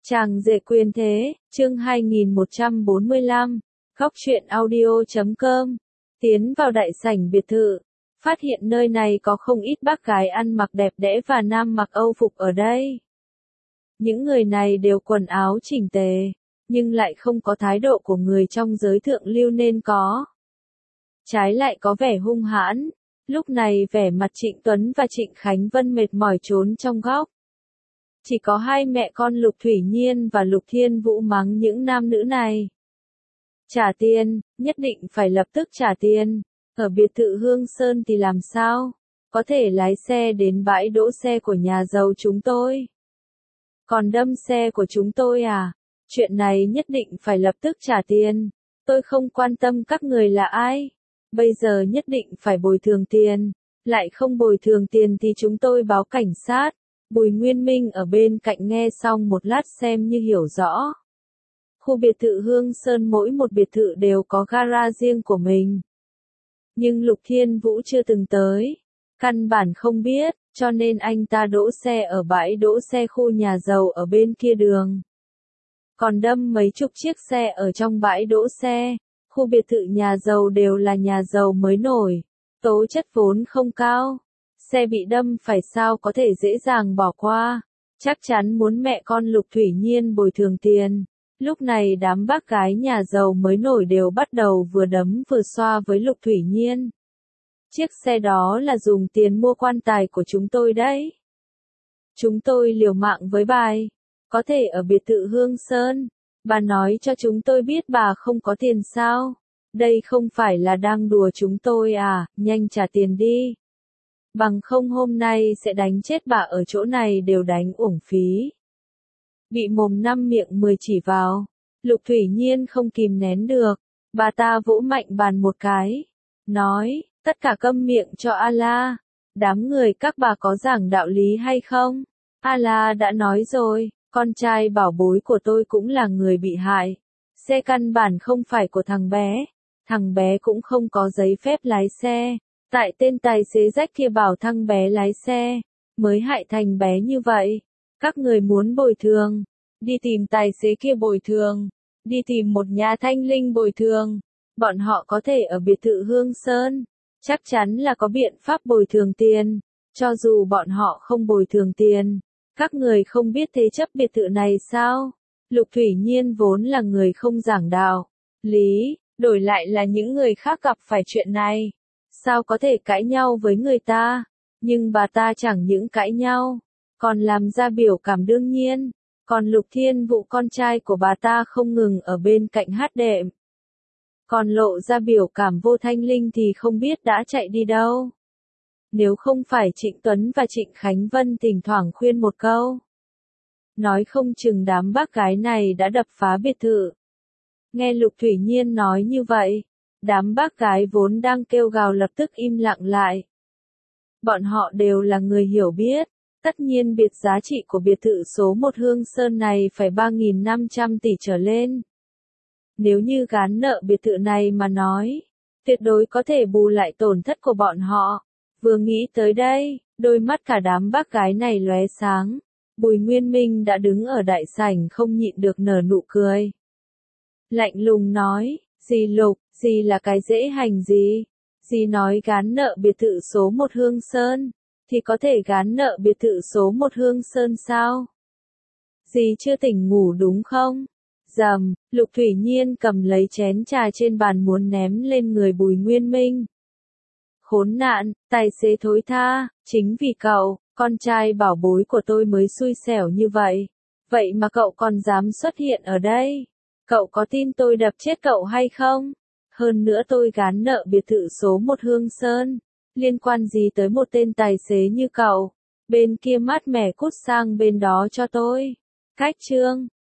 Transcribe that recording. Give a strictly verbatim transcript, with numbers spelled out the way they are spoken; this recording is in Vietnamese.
Chàng rể quyền thế, chương hai nghìn một trăm bốn mươi lăm, góc truyện audio chấm com. Tiến vào đại sảnh biệt thự, phát hiện nơi này có không ít bác gái ăn mặc đẹp đẽ và nam mặc Âu phục ở đây. Những người này đều quần áo chỉnh tề, nhưng lại không có thái độ của người trong giới thượng lưu nên có. Trái lại có vẻ hung hãn, lúc này vẻ mặt Trịnh Tuấn và Trịnh Khánh Vân mệt mỏi trốn trong góc. Chỉ có hai mẹ con Lục Thủy Nhiên và Lục Thiên Vũ mắng những nam nữ này. Trả tiền, nhất định phải lập tức trả tiền. Ở biệt thự Hương Sơn thì làm sao? Có thể lái xe đến bãi đỗ xe của nhà giàu chúng tôi. Còn đâm xe của chúng tôi à? Chuyện này nhất định phải lập tức trả tiền. Tôi không quan tâm các người là ai. Bây giờ nhất định phải bồi thường tiền. Lại không bồi thường tiền thì chúng tôi báo cảnh sát. Bùi Nguyên Minh ở bên cạnh nghe xong một lát xem như hiểu rõ. Khu biệt thự Hương Sơn mỗi một biệt thự đều có gara riêng của mình. Nhưng Lục Thiên Vũ chưa từng tới. Căn bản không biết, cho nên anh ta đỗ xe ở bãi đỗ xe khu nhà giàu ở bên kia đường. Còn đâm mấy chục chiếc xe ở trong bãi đỗ xe. Khu biệt thự nhà giàu đều là nhà giàu mới nổi. Tố chất vốn không cao. Xe bị đâm phải sao có thể dễ dàng bỏ qua. Chắc chắn muốn mẹ con Lục Thủy Nhiên bồi thường tiền. Lúc này đám bác gái nhà giàu mới nổi đều bắt đầu vừa đấm vừa xoa với Lục Thủy Nhiên. Chiếc xe đó là dùng tiền mua quan tài của chúng tôi đấy. Chúng tôi liều mạng với bài. Có thể ở biệt thự Hương Sơn. Bà nói cho chúng tôi biết bà không có tiền sao. Đây không phải là đang đùa chúng tôi à, nhanh trả tiền đi. Bằng không hôm nay sẽ đánh chết bà ở chỗ này đều đánh uổng phí. Bị mồm năm miệng mười chỉ vào, Lục Thủy Nhiên không kìm nén được, bà ta vỗ mạnh bàn một cái, nói, tất cả câm miệng cho A-la, đám người các bà có giảng đạo lý hay không? A-la đã nói rồi, con trai bảo bối của tôi cũng là người bị hại, xe căn bản không phải của thằng bé, thằng bé cũng không có giấy phép lái xe. Tại tên tài xế rách kia bảo thằng bé lái xe, mới hại thành bé như vậy. Các người muốn bồi thường, đi tìm tài xế kia bồi thường, đi tìm một nhà thanh linh bồi thường. Bọn họ có thể ở biệt thự Hương Sơn, chắc chắn là có biện pháp bồi thường tiền. Cho dù bọn họ không bồi thường tiền, các người không biết thế chấp biệt thự này sao? Lục Thủy Nhiên vốn là người không giảng đạo lý, đổi lại là những người khác gặp phải chuyện này. Sao có thể cãi nhau với người ta? Nhưng bà ta chẳng những cãi nhau, còn làm ra biểu cảm đương nhiên. Còn Lục Thiên Vũ con trai của bà ta không ngừng ở bên cạnh hát đệm. Còn lộ ra biểu cảm vô thanh linh thì không biết đã chạy đi đâu. Nếu không phải Trịnh Tuấn và Trịnh Khánh Vân thỉnh thoảng khuyên một câu. Nói không chừng đám bác gái này đã đập phá biệt thự. Nghe Lục Thủy Nhiên nói như vậy. Đám bác gái vốn đang kêu gào lập tức im lặng lại. Bọn họ đều là người hiểu biết, tất nhiên biệt giá trị của biệt thự số một Hương Sơn này phải ba nghìn năm trăm tỷ trở lên. Nếu như gán nợ biệt thự này mà nói, tuyệt đối có thể bù lại tổn thất của bọn họ. Vừa nghĩ tới đây, đôi mắt cả đám bác gái này lóe sáng. Bùi Nguyên Minh đã đứng ở đại sảnh không nhịn được nở nụ cười. Lạnh lùng nói. Dì Lục, dì là cái dễ hành gì? Dì nói gán nợ biệt thự số một Hương Sơn, thì có thể gán nợ biệt thự số một Hương Sơn sao? Dì chưa tỉnh ngủ đúng không? Dầm, Lục Thủy Nhiên cầm lấy chén trà trên bàn muốn ném lên người Bùi Nguyên Minh. Khốn nạn, tài xế thối tha, chính vì cậu, con trai bảo bối của tôi mới xui xẻo như vậy. Vậy mà cậu còn dám xuất hiện ở đây? Cậu có tin tôi đập chết cậu hay không? Hơn nữa tôi gán nợ biệt thự số một Hương Sơn. Liên quan gì tới một tên tài xế như cậu? Bên kia mát mẻ cút sang bên đó cho tôi. Cách chương.